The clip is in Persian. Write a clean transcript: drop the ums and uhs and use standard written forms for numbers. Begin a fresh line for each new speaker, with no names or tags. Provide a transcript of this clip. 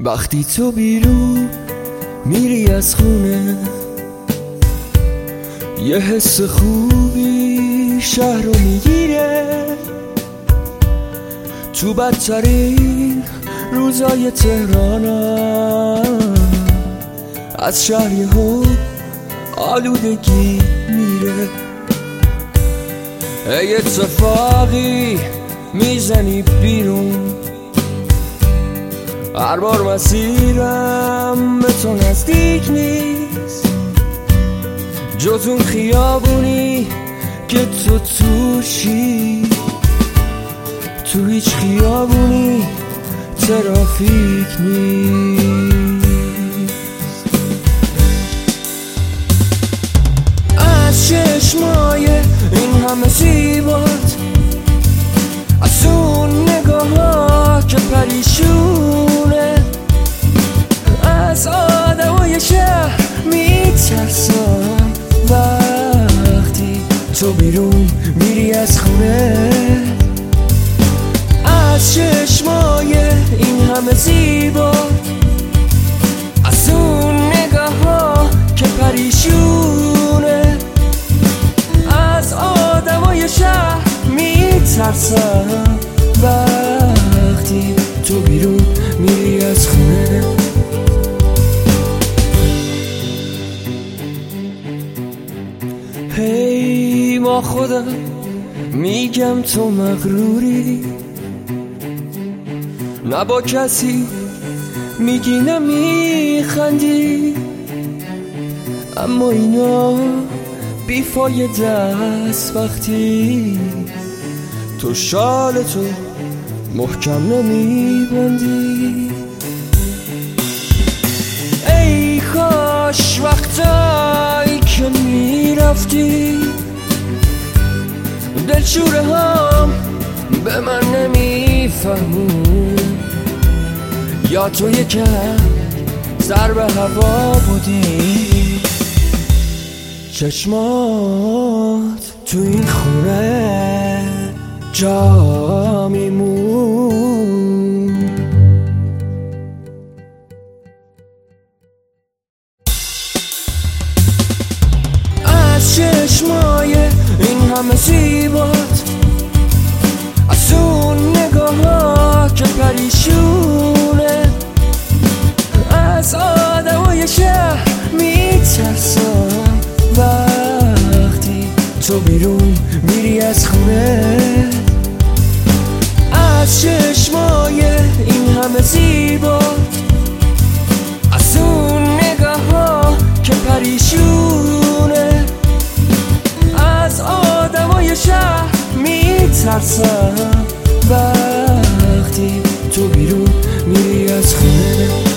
وقتی تو بیرون میری از خونه، یه حس خوبی شهر رو میگیره. تو بدترین روزای تهرانم از شهر یهو آلودگی میره. ای اتفاقی میزنی بیرون، هر بار مسیرم به تو نزدیک نیست، جز اون خیابونی که تو توشی. تو هیچ خیابونی ترافیک نیست. از چشمای این همه زیبات، از اون نگاه ها که پریشونه، از آدمای شهر میترسم وقتی تو بیرون میری از خونه. از چشمای این همه زیبات، از اون نگاه ها که پریشونه، از آدمای شهر میترسم وقتی تو بیرون میری از خونه. هی با خودم میگم تو مغروری، نه با کسی میگی نمیخندی، اما اینا بیفایده است وقتی تو شالتو محکم نمیبندی. ای کاش وقتایی که میرفتی دلشوره هم به من نمیفهمون، یا تو یکم ضربه هوا بودی. چشمات تو این خونه جا میمون. از چشمای این همه زیبات، از اون نگاه ها که پریشونه، از آدمای شهر میترسم وقتی تو بیرون میری از خونه. از چشمای این همه زیبات، از اون نگاه ها که پریشونه، از آدمای شهر میترسم وقتی تو بیرون میری از خونه.